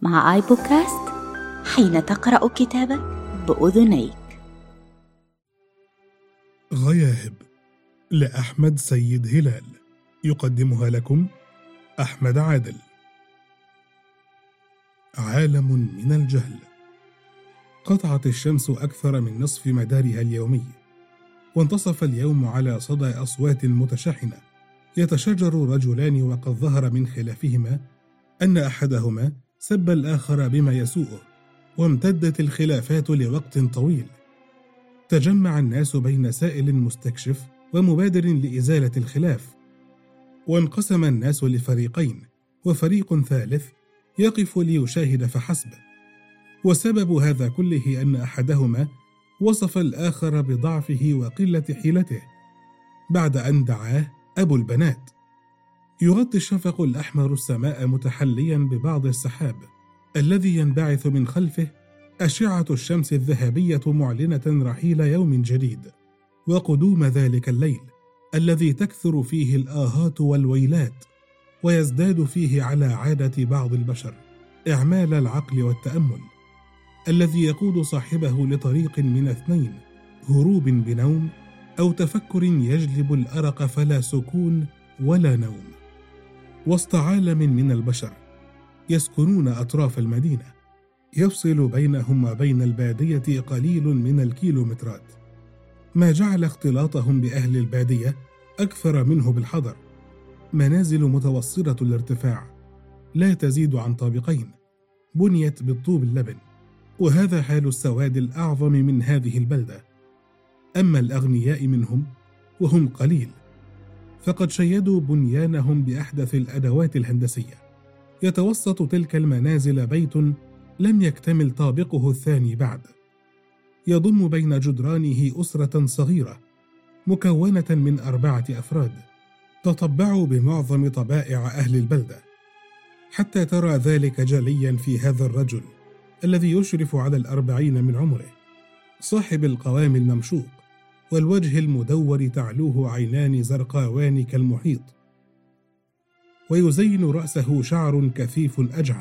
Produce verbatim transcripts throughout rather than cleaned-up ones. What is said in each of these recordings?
مع آي بودكاست، حين تقرأ كتابك بأذنيك. غياهب لأحمد سيد هلال، يقدمها لكم أحمد عادل. عالم من الجهل. قطعت الشمس أكثر من نصف مدارها اليومي، وانتصف اليوم على صدى أصوات متشحنة يتشاجر رجلان، وقد ظهر من خلافهما أن أحدهما سب الآخر بما يسوءه، وامتدت الخلافات لوقت طويل. تجمع الناس بين سائل مستكشف ومبادر لإزالة الخلاف، وانقسم الناس لفريقين، وفريق ثالث يقف ليشاهد فحسب. وسبب هذا كله أن أحدهما وصف الآخر بضعفه وقلة حيلته بعد أن دعاه أبو البنات. يغطي الشفق الأحمر السماء متحليا ببعض السحاب الذي ينبعث من خلفه أشعة الشمس الذهبية، معلنة رحيل يوم جديد وقدوم ذلك الليل الذي تكثر فيه الآهات والويلات، ويزداد فيه على عادة بعض البشر إعمال العقل والتأمل، الذي يقود صاحبه لطريق من اثنين: هروب بنوم، أو تفكر يجلب الأرق فلا سكون ولا نوم. وسط عالم من البشر يسكنون أطراف المدينة، يفصل بينهم وبين البادية قليل من الكيلومترات، ما جعل اختلاطهم بأهل البادية أكثر منه بالحضر. منازل متوسطة الارتفاع لا تزيد عن طابقين، بنيت بالطوب اللبن، وهذا حال السواد الأعظم من هذه البلدة. أما الأغنياء منهم وهم قليل، فقد شيدوا بنيانهم بأحدث الأدوات الهندسية. يتوسط تلك المنازل بيت لم يكتمل طابقه الثاني بعد، يضم بين جدرانه أسرة صغيرة مكونة من أربعة أفراد تطبعوا بمعظم طبائع أهل البلدة، حتى ترى ذلك جليا في هذا الرجل الذي يشرف على الأربعين من عمره، صاحب القوام الممشوق والوجه المدور تعلوه عينان زرقاوان كالمحيط، ويزين رأسه شعر كثيف أجعد،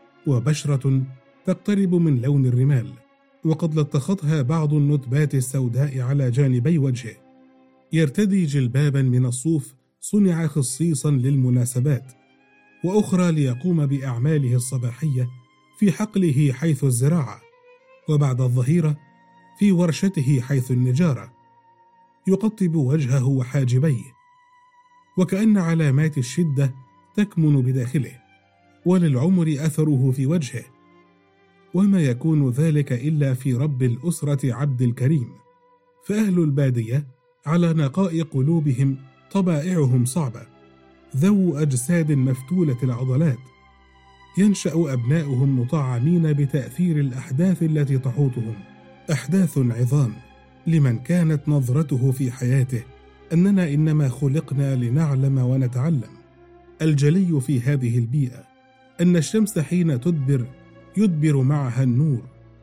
وبشرة تقترب من لون الرمال، وقد لطختها بعض النتبات السوداء على جانبي وجهه. يرتدي جلبابا من الصوف صنع خصيصا للمناسبات، وأخرى ليقوم بأعماله الصباحية في حقله حيث الزراعة، وبعد الظهيرة في ورشته حيث النجارة. يقطب وجهه وحاجبيه، وكأن علامات الشدة تكمن بداخله، وللعمر أثره في وجهه، وما يكون ذلك إلا في رب الأسرة عبد الكريم. فأهل البادية على نقاء قلوبهم طبائعهم صعبة، ذو أجساد مفتولة العضلات، ينشأ أبناؤهم مطعمين بتأثير الأحداث التي تحوطهم، أحداث عظام لمن كانت نظرته في حياته أننا إنما خلقنا لنعلم ونتعلم. الجلي في هذه البيئة أن الشمس حين تدبر يدبر معها النور،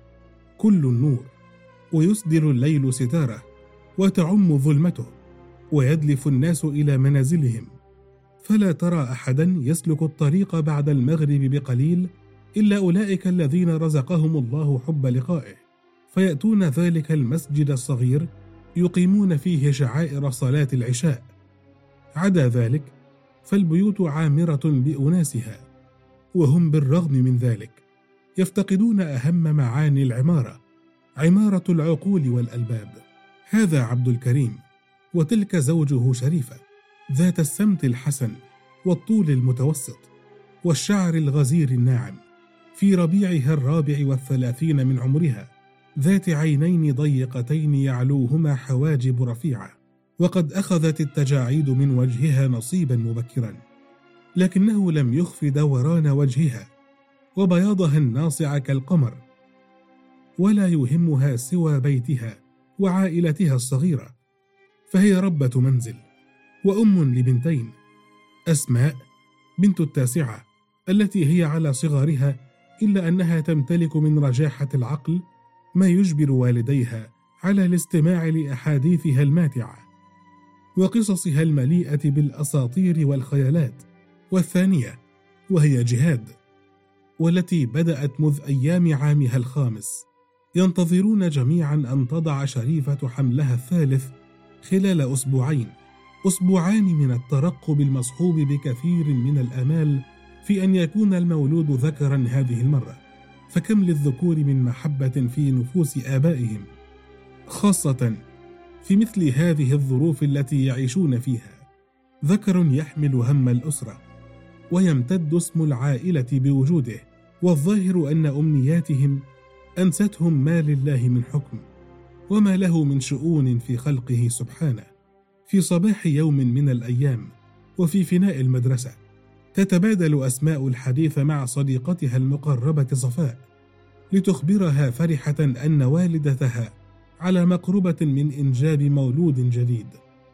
كل النور، ويسدل الليل ستاره وتعم ظلمته، ويدلف الناس إلى منازلهم، فلا ترى أحدا يسلك الطريق بعد المغرب بقليل إلا أولئك الذين رزقهم الله حب لقائه، فيأتون ذلك المسجد الصغير يقيمون فيه شعائر صلاة العشاء. عدا ذلك فالبيوت عامرة بأناسها، وهم بالرغم من ذلك يفتقدون أهم معاني العمارة، عمارة العقول والألباب. هذا عبد الكريم، وتلك زوجه شريفة، ذات السمت الحسن والطول المتوسط والشعر الغزير الناعم، في ربيعها الرابع والثلاثين من عمرها، ذات عينين ضيقتين يعلوهما حواجب رفيعة، وقد أخذت التجاعيد من وجهها نصيبا مبكرا، لكنه لم يخف دوران وجهها وبياضها الناصع كالقمر، ولا يهمها سوى بيتها وعائلتها الصغيرة. فهي ربة منزل وأم لبنتين، أسماء بنت التاسعة التي هي على صغرها، إلا أنها تمتلك من رجاحة العقل ما يجبر والديها على الاستماع لأحاديثها الماتعة وقصصها المليئة بالأساطير والخيالات. والثانية وهي جهاد، والتي بدأت مذ أيام عامها الخامس، ينتظرون جميعا أن تضع شريفة حملها الثالث خلال أسبوعين، أسبوعان من الترقب المصحوب بكثير من الآمال في أن يكون المولود ذكرا هذه المرة. فكم للذكور من محبة في نفوس آبائهم، خاصة في مثل هذه الظروف التي يعيشون فيها. ذكر يحمل هم الأسرة ويمتد اسم العائلة بوجوده، والظاهر أن أمنياتهم أنستهم ما لله من حكم وما له من شؤون في خلقه سبحانه. في صباح يوم من الأيام وفي فناء المدرسة، تتبادل أسماء الحديث مع صديقتها المقربة صفاء لتخبرها فرحة أن والدتها على مقربة من إنجاب مولود جديد،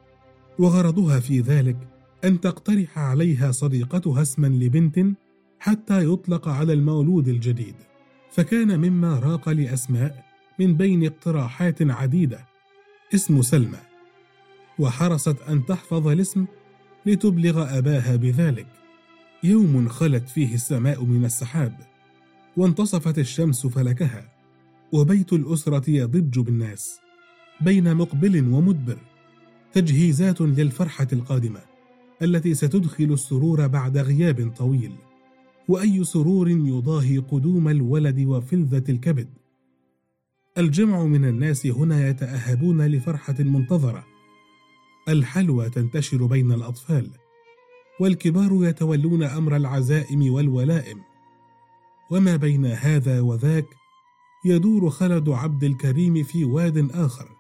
وغرضها في ذلك أن تقترح عليها صديقتها اسما لبنت حتى يطلق على المولود الجديد. فكان مما راق لأسماء من بين اقتراحات عديدة اسم سلمى، وحرصت أن تحفظ الاسم لتبلغ أباها بذلك. يوم خلت فيه السماء من السحاب، وانتصفت الشمس فلكها، وبيت الأسرة يضج بالناس بين مقبل ومدبر، تجهيزات للفرحة القادمة التي ستدخل السرور بعد غياب طويل. وأي سرور يضاهي قدوم الولد وفلذة الكبد. الجمع من الناس هنا يتأهبون لفرحة منتظرة، الحلوى تنتشر بين الأطفال، والكبار يتولون أمر العزائم والولائم. وما بين هذا وذاك يدور خلد عبد الكريم في واد آخر،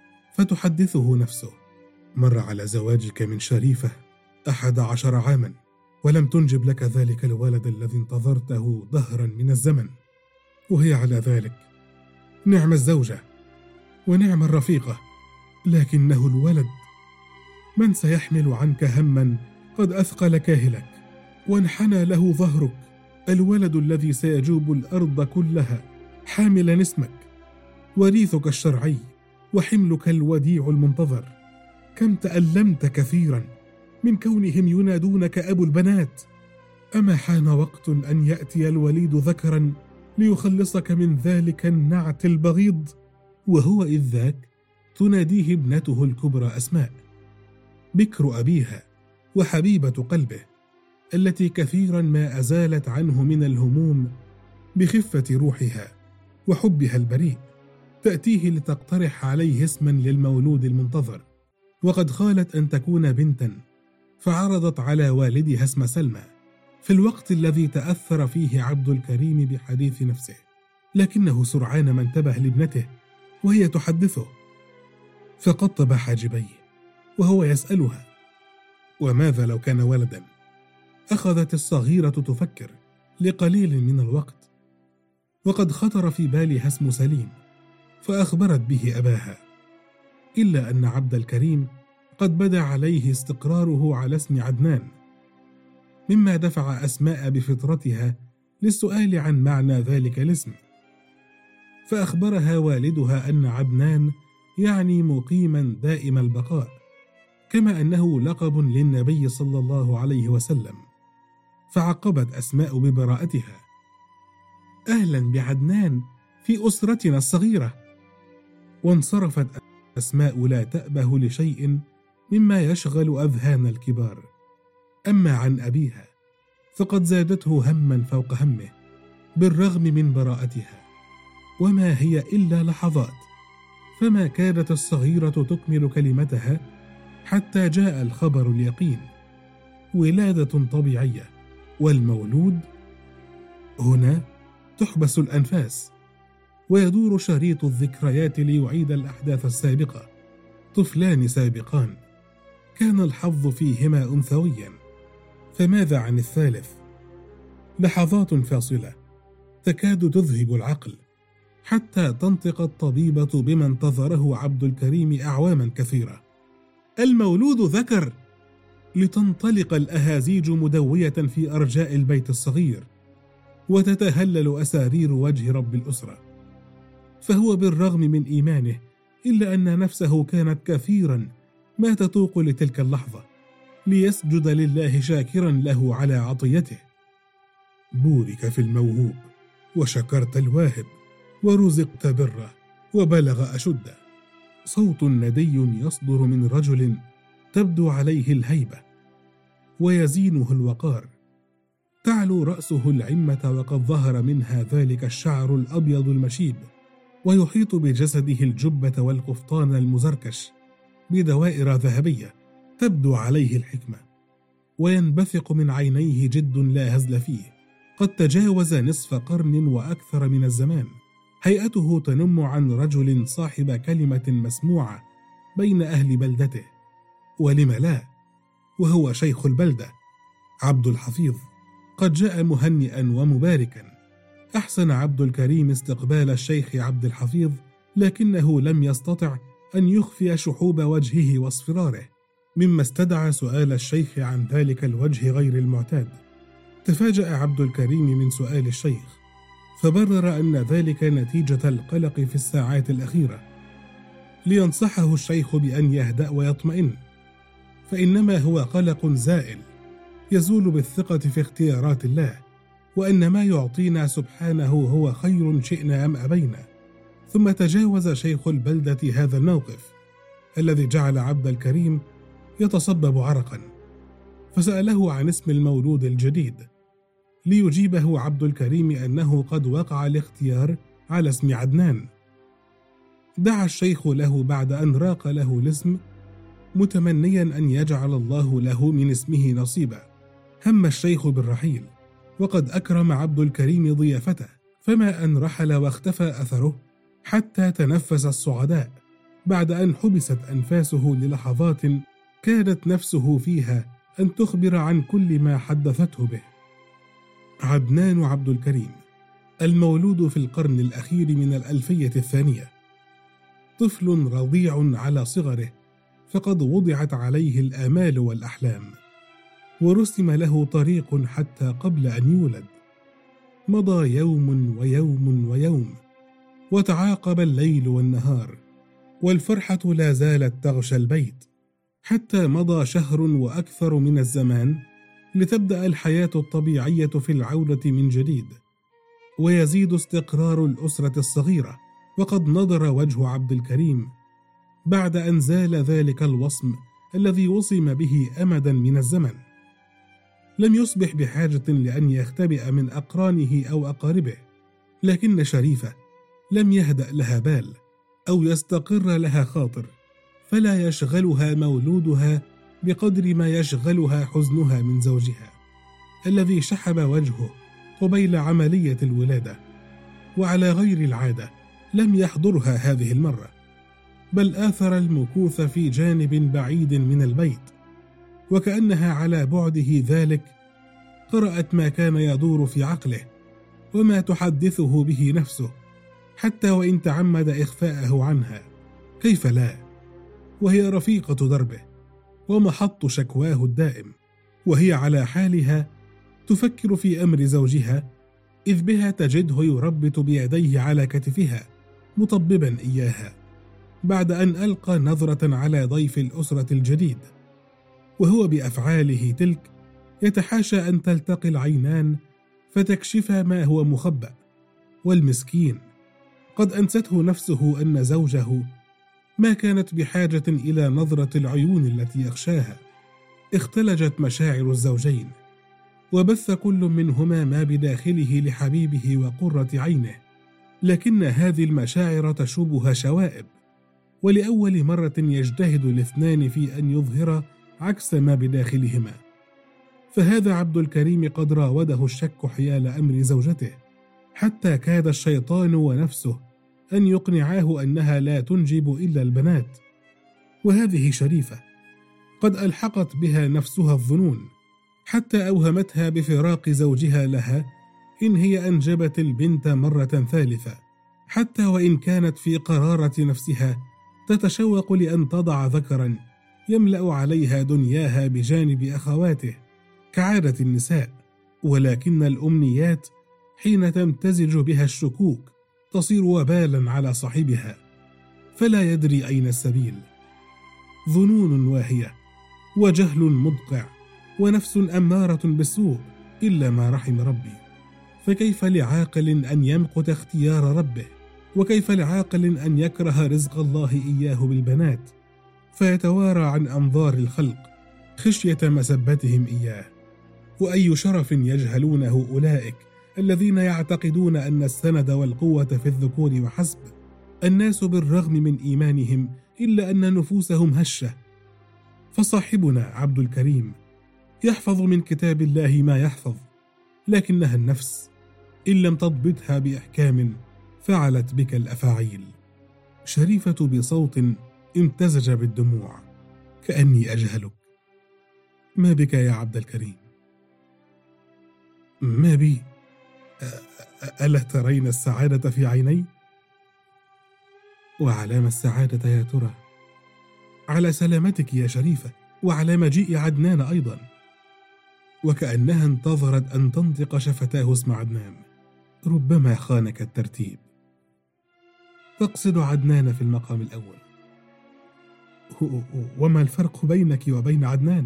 فتحدثه نفسه: مر على زواجك من شريفة أحد عشر عاما ولم تنجب لك ذلك الولد الذي انتظرته دهرا من الزمن، وهي على ذلك نعم الزوجة ونعم الرفيقة، لكنه الولد. من سيحمل عنك هما قد أثقل كاهلك وانحنى له ظهرك؟ الولد الذي سيجوب الأرض كلها حاملا اسمك، وريثك الشرعي وحملك الوديع المنتظر. كم تألمت كثيرا من كونهم ينادونك أبو البنات. أما حان وقت أن يأتي الوليد ذكرا ليخلصك من ذلك النعت البغيض؟ وهو إذ ذاك تناديه ابنته الكبرى أسماء، بكر أبيها وحبيبة قلبه، التي كثيرا ما أزالت عنه من الهموم بخفة روحها وحبها البريء. تأتيه لتقترح عليه اسما للمولود المنتظر، وقد خالت أن تكون بنتا، فعرضت على والدها اسم سلمى في الوقت الذي تأثر فيه عبد الكريم بحديث نفسه، لكنه سرعان ما انتبه لابنته وهي تحدثه، فقطب حاجبيه وهو يسألها: وماذا لو كان ولدا؟ أخذت الصغيرة تفكر لقليل من الوقت، وقد خطر في بالها اسم سليم، فأخبرت به أباها، إلا أن عبد الكريم قد بدا عليه استقراره على اسم عدنان، مما دفع أسماء بفطرتها للسؤال عن معنى ذلك الاسم. فأخبرها والدها أن عدنان يعني مقيما دائم البقاء، كما أنه لقب للنبي صلى الله عليه وسلم. فعقبت أسماء ببراءتها: أهلا بعدنان في أسرتنا الصغيرة. وانصرفت أسماء لا تأبه لشيء مما يشغل أذهان الكبار. أما عن أبيها فقد زادته هما فوق همه بالرغم من براءتها، وما هي إلا لحظات، فما كادت الصغيرة تكمل كلمتها حتى جاء الخبر اليقين: ولادة طبيعية، والمولود. هنا تحبس الأنفاس ويدور شريط الذكريات ليعيد الأحداث السابقة. طفلان سابقان كان الحظ فيهما أنثويا، فماذا عن الثالث؟ لحظات فاصلة تكاد تذهب العقل، حتى تنطق الطبيبة بما انتظره عبد الكريم أعواما كثيرة: المولود ذكر، لتنطلق الأهازيج مدوية في أرجاء البيت الصغير، وتتهلل أسارير وجه رب الأسرة. فهو بالرغم من إيمانه إلا أن نفسه كانت كثيرا ما تتوق لتلك اللحظة ليسجد لله شاكرا له على عطيته. بورك في الموهوب، وشكرت الواهب، ورزقت بره، وبلغ أشده. صوت ندي يصدر من رجل تبدو عليه الهيبة ويزينه الوقار، تعلو رأسه العمة وقد ظهر منها ذلك الشعر الأبيض المشيب، ويحيط بجسده الجبة والقفطان المزركش بدوائر ذهبية تبدو عليه الحكمة، وينبثق من عينيه جد لا هزل فيه، قد تجاوز نصف قرن وأكثر من الزمان. هيئته تنم عن رجل صاحب كلمة مسموعة بين أهل بلدته، ولم لا، وهو شيخ البلدة عبد الحفيظ، قد جاء مهنئا ومباركا. أحسن عبد الكريم استقبال الشيخ عبد الحفيظ، لكنه لم يستطع أن يخفي شحوب وجهه واصفراره، مما استدعى سؤال الشيخ عن ذلك الوجه غير المعتاد. تفاجأ عبد الكريم من سؤال الشيخ، فبرر أن ذلك نتيجة القلق في الساعات الأخيرة، لينصحه الشيخ بأن يهدأ ويطمئن، فإنما هو قلق زائل يزول بالثقة في اختيارات الله، وأن ما يعطينا سبحانه هو خير شئنا أم أبينا. ثم تجاوز شيخ البلدة هذا الموقف الذي جعل عبد الكريم يتصبب عرقا، فسأله عن اسم المولود الجديد، ليجيبه عبد الكريم أنه قد وقع الاختيار على اسم عدنان. دعا الشيخ له بعد أن راق له الاسم، متمنيا أن يجعل الله له من اسمه نصيبا. هم الشيخ بالرحيل، وقد أكرم عبد الكريم ضيافته، فما أن رحل واختفى أثره حتى تنفس الصعداء، بعد أن حبست أنفاسه للحظات كادت نفسه فيها أن تخبر عن كل ما حدثته به. عدنان عبد الكريم، المولود في القرن الأخير من الألفية الثانية، طفل رضيع على صغره، فقد وضعت عليه الآمال والأحلام، ورسم له طريق حتى قبل أن يولد. مضى يوم ويوم ويوم، وتعاقب الليل والنهار، والفرحة لا زالت تغشى البيت، حتى مضى شهر وأكثر من الزمان لتبدأ الحياة الطبيعية في العودة من جديد، ويزيد استقرار الأسرة الصغيرة. وقد نضر وجه عبد الكريم بعد أن زال ذلك الوصم الذي وصم به أمدا من الزمن. لم يصبح بحاجة لأن يختبئ من أقرانه أو أقاربه، لكن شريفة لم يهدأ لها بال أو يستقر لها خاطر، فلا يشغلها مولودها بقدر ما يشغلها حزنها من زوجها الذي شحب وجهه قبيل عملية الولادة، وعلى غير العادة لم يحضرها هذه المرة، بل آثر المكوث في جانب بعيد من البيت، وكأنها على بعده ذلك قرأت ما كان يدور في عقله وما تحدثه به نفسه، حتى وإن تعمد إخفاءه عنها. كيف لا، وهي رفيقة دربه ومحط شكواه الدائم، وهي على حالها تفكر في أمر زوجها، إذ بها تجده يربت بيديه على كتفها مطببا إياها، بعد أن ألقى نظرة على ضيف الأسرة الجديد، وهو بأفعاله تلك يتحاشى أن تلتقي العينان فتكشف ما هو مخبأ. والمسكين قد أنسته نفسه أن زوجه ما كانت بحاجة إلى نظرة العيون التي يخشاها. اختلجت مشاعر الزوجين، وبث كل منهما ما بداخله لحبيبه وقرة عينه، لكن هذه المشاعر تشوبها شوائب، ولأول مرة يجتهد الاثنان في أن يظهر عكس ما بداخلهما. فهذا عبد الكريم قد راوده الشك حيال أمر زوجته، حتى كاد الشيطان ونفسه أن يقنعاه أنها لا تنجب إلا البنات، وهذه شريفة قد ألحقت بها نفسها الظنون، حتى أوهمتها بفراق زوجها لها إن هي أنجبت البنت مرة ثالثة، حتى وإن كانت في قرارة نفسها تتشوق لأن تضع ذكرا يملأ عليها دنياها بجانب أخواته كعادة النساء. ولكن الأمنيات حين تمتزج بها الشكوك تصير وبالا على صاحبها، فلا يدري أين السبيل. ظنون واهية، وجهل مدقع، ونفس أمارة بالسوء إلا ما رحم ربي. فكيف لعاقل أن يمقت اختيار ربه؟ وكيف لعاقل أن يكره رزق الله إياه بالبنات فيتوارى عن أنظار الخلق خشية مسبتهم إياه؟ وأي شرف يجهلونه أولئك الذين يعتقدون أن السند والقوة في الذكور وحسب. الناس بالرغم من إيمانهم إلا أن نفوسهم هشة. فصاحبنا عبد الكريم يحفظ من كتاب الله ما يحفظ، لكنها النفس إن لم تضبطها بإحكام فعلت بك الأفاعيل. شريفة بصوت امتزج بالدموع: كأني أجهلك. ما بك يا عبد الكريم؟ ما بي؟ ألا ترين السعادة في عيني؟ وعلام السعادة يا ترى؟ على سلامتك يا شريفة، وعلى مجيء عدنان أيضا. وكأنها انتظرت أن تنطق شفتاه اسم عدنان. ربما خانك الترتيب. تقصد عدنان في المقام الأول. وما الفرق بينك وبين عدنان؟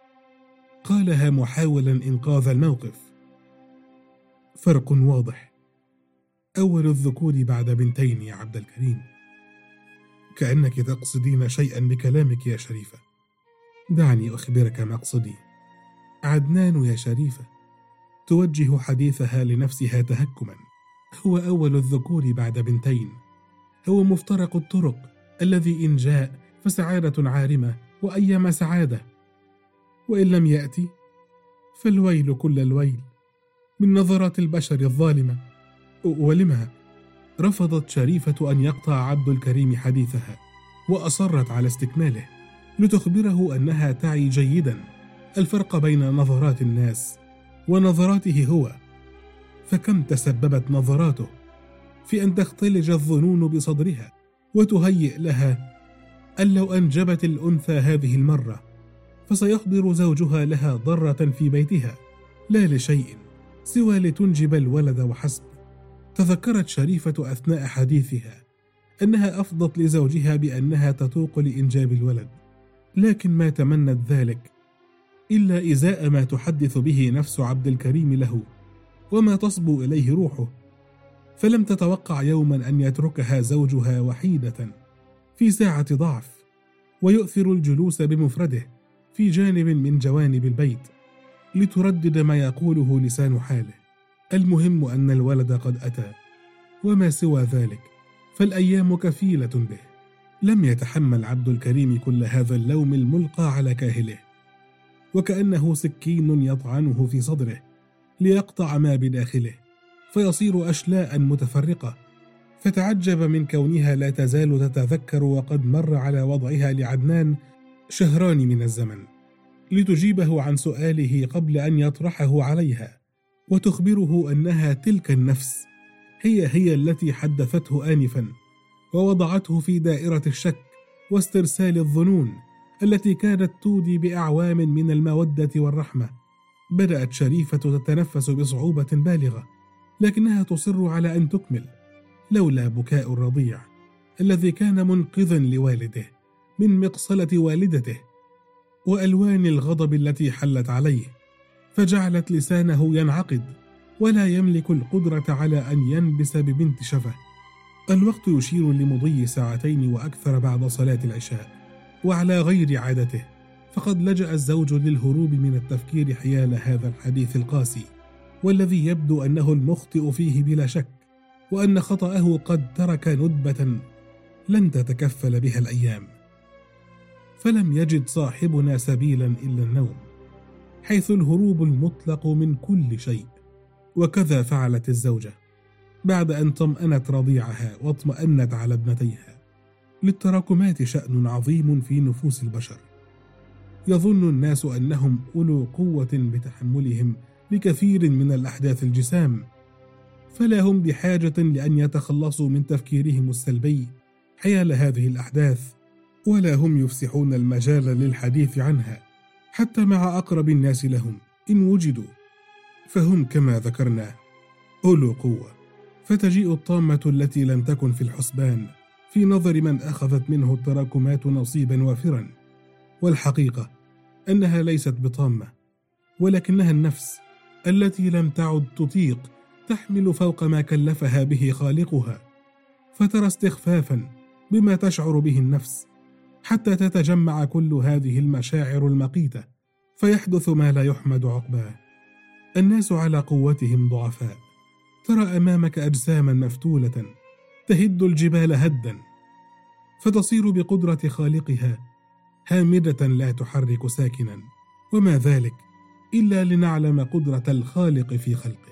قالها محاولا إنقاذ الموقف. فرق واضح، أول الذكور بعد بنتين يا عبد الكريم. كأنك تقصدين شيئا بكلامك يا شريفة. دعني أخبرك مقصدي. عدنان يا شريفة توجه حديثها لنفسها تهكما. هو أول الذكور بعد بنتين، هو مفترق الطرق الذي إن جاء فسعادة عارمة وأيما سعادة، وإن لم يأتي فالويل كل الويل من نظرات البشر الظالمة. ولمها رفضت شريفة أن يقطع عبد الكريم حديثها، وأصرت على استكماله لتخبره أنها تعي جيدا الفرق بين نظرات الناس ونظراته هو. فكم تسببت نظراته في أن تختلج الظنون بصدرها وتهيئ لها أن لو أنجبت الأنثى هذه المرة فسيحضر زوجها لها ضرة في بيتها لا لشيء سوى لتنجب الولد وحسب. تذكرت شريفة أثناء حديثها أنها أفضت لزوجها بأنها تتوق لإنجاب الولد، لكن ما تمنت ذلك إلا إزاء ما تحدث به نفس عبد الكريم له وما تصبو إليه روحه. فلم تتوقع يوما أن يتركها زوجها وحيدة في ساعة ضعف ويؤثر الجلوس بمفرده في جانب من جوانب البيت لتردد ما يقوله لسان حاله. المهم أن الولد قد أتى، وما سوى ذلك فالأيام كفيلة به. لم يتحمل عبد الكريم كل هذا اللوم الملقى على كاهله، وكأنه سكين يطعنه في صدره ليقطع ما بداخله فيصير أشلاء متفرقة. فتعجب من كونها لا تزال تتذكر وقد مر على وضعها لعدنان شهران من الزمن لتجيبه عن سؤاله قبل أن يطرحه عليها، وتخبره أنها تلك النفس هي هي التي حدثته آنفا ووضعته في دائرة الشك واسترسال الظنون التي كانت تودي بأعوام من المودة والرحمة. بدأت شريفة تتنفس بصعوبة بالغة، لكنها تصر على أن تكمل، لولا بكاء الرضيع الذي كان منقذا لوالده من مقصلة والدته وألوان الغضب التي حلت عليه، فجعلت لسانه ينعقد ولا يملك القدرة على أن ينبس ببنت شفة. الوقت يشير لمضي ساعتين وأكثر بعد صلاة العشاء، وعلى غير عادته فقد لجأ الزوج للهروب من التفكير حيال هذا الحديث القاسي، والذي يبدو أنه المخطئ فيه بلا شك، وأن خطأه قد ترك ندبة لن تتكفل بها الأيام. فلم يجد صاحبنا سبيلا إلا النوم، حيث الهروب المطلق من كل شيء. وكذا فعلت الزوجة بعد أن طمأنت رضيعها واطمأنت على ابنتيها. للتراكمات شأن عظيم في نفوس البشر. يظن الناس أنهم أولو قوة بتحملهم لكثير من الأحداث الجسام، فلا هم بحاجة لأن يتخلصوا من تفكيرهم السلبي حيال هذه الأحداث، ولا هم يفسحون المجال للحديث عنها حتى مع أقرب الناس لهم إن وجدوا، فهم كما ذكرنا أولو قوة. فتجيء الطامة التي لم تكن في الحسبان في نظر من أخذت منه التراكمات نصيبا وافرا، والحقيقة أنها ليست بطامة، ولكنها النفس التي لم تعد تطيق تحمل فوق ما كلفها به خالقها، فترى استخفافا بما تشعر به النفس، حتى تتجمع كل هذه المشاعر المقيتة، فيحدث ما لا يحمد عقباه. الناس على قوتهم ضعفاء، ترى أمامك أجساما مفتولة تهد الجبال هدا، فتصير بقدرة خالقها هامدة لا تحرك ساكنا، وما ذلك إلا لنعلم قدرة الخالق في خلقه.